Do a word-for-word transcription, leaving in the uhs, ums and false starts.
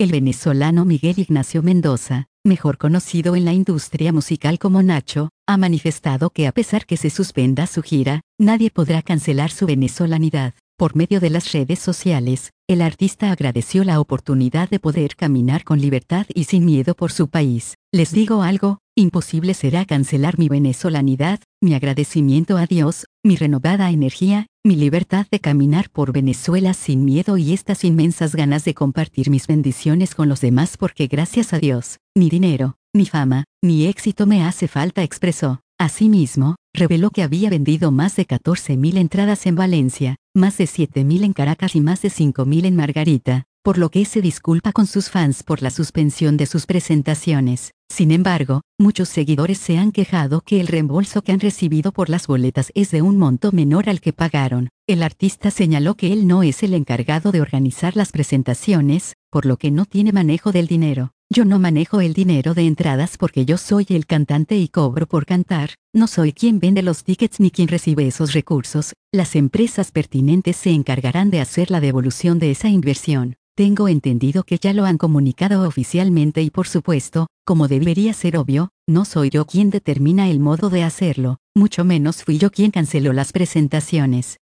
El venezolano Miguel Ignacio Mendoza, mejor conocido en la industria musical como Nacho, ha manifestado que a pesar que se suspenda su gira, nadie podrá cancelar su venezolanidad. Por medio de las redes sociales, el artista agradeció la oportunidad de poder caminar con libertad y sin miedo por su país. Les digo algo, imposible será cancelar mi venezolanidad, mi agradecimiento a Dios, mi renovada energía, mi libertad de caminar por Venezuela sin miedo y estas inmensas ganas de compartir mis bendiciones con los demás porque gracias a Dios, ni dinero, ni fama, ni éxito me hace falta, expresó. Asimismo, reveló que había vendido más de catorce mil entradas en Valencia, más de siete mil en Caracas y más de cinco mil en Margarita, por lo que se disculpa con sus fans por la suspensión de sus presentaciones. Sin embargo, muchos seguidores se han quejado que el reembolso que han recibido por las boletas es de un monto menor al que pagaron. El artista señaló que él no es el encargado de organizar las presentaciones, por lo que no tiene manejo del dinero. Yo no manejo el dinero de entradas porque yo soy el cantante y cobro por cantar, no soy quien vende los tickets ni quien recibe esos recursos, las empresas pertinentes se encargarán de hacer la devolución de esa inversión. Tengo entendido que ya lo han comunicado oficialmente y por supuesto, como debería ser obvio, no soy yo quien determina el modo de hacerlo, mucho menos fui yo quien canceló las presentaciones.